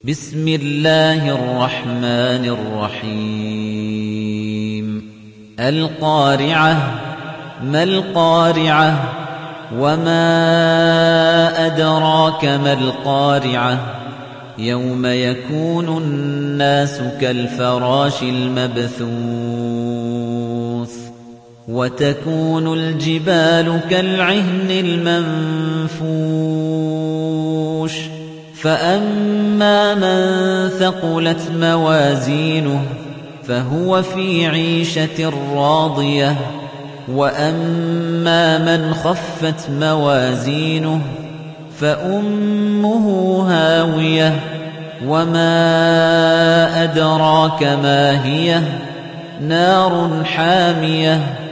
بسم الله الرحمن الرحيم القارعة ما القارعة وما أدراك ما القارعة يوم يكون الناس كالفراش المبثوث وتكون الجبال كالعهن المنفوش فأما من ثقلت موازينه فهو في عيشة راضية وأما من خفت موازينه فأمه هاوية وما أدراك ما هي نار حامية